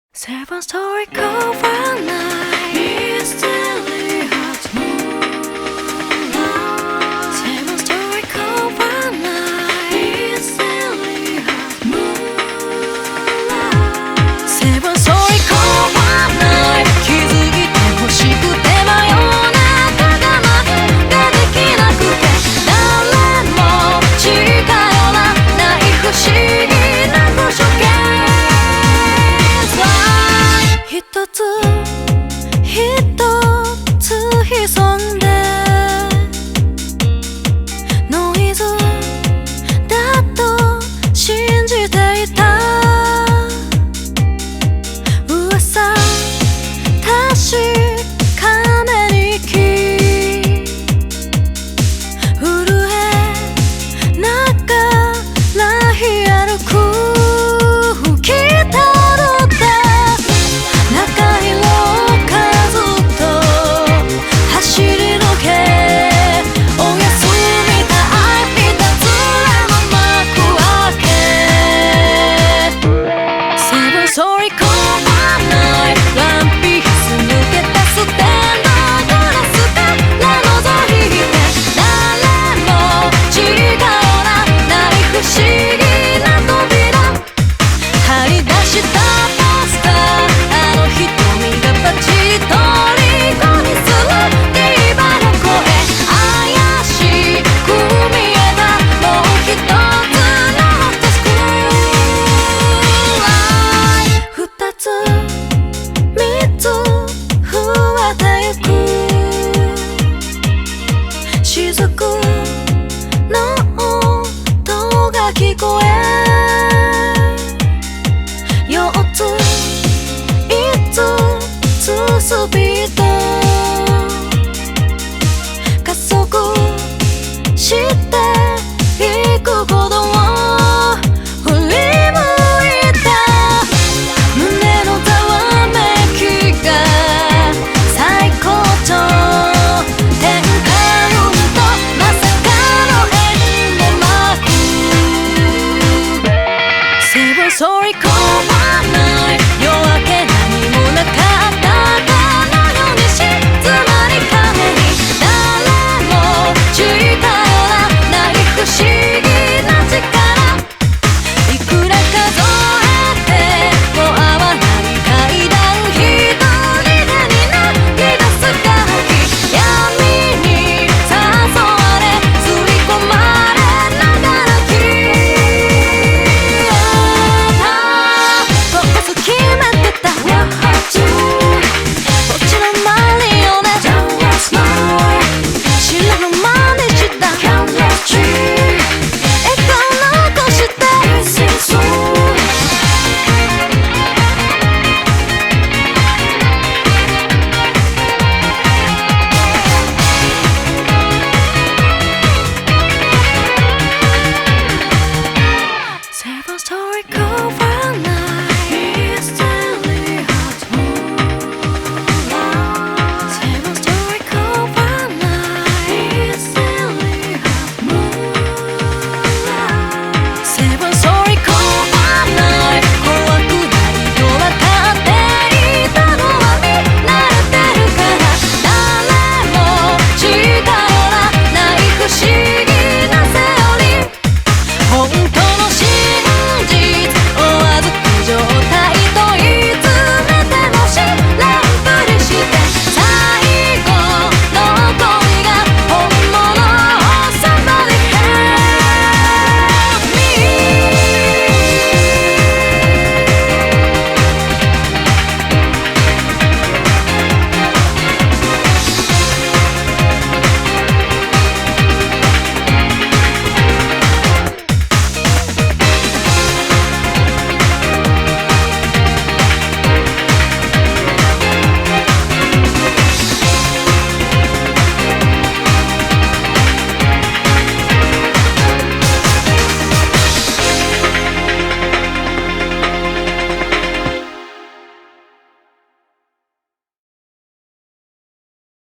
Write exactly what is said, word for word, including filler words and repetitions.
Seven story cover night, mystery hearts moonlight. Seven story cover night, mystery hearts moonlight. Seven story cover night, 気づいて欲しくて真夜中がまでできなくて誰も近寄らない不思議な場所へ一つ一つ潜んでノイズだと信じていた噂確かめにき震えながらひ歩く吹きたSorry, call my night ワンピース抜けたステンドグラスから覗いて誰も近寄らない不思議な扉張り出したポスターあの瞳がバチッと虜にするディーバの声怪しく見えたもう一つのデスク三つ増えてゆく雫の音が聞こえ四つ五つスピード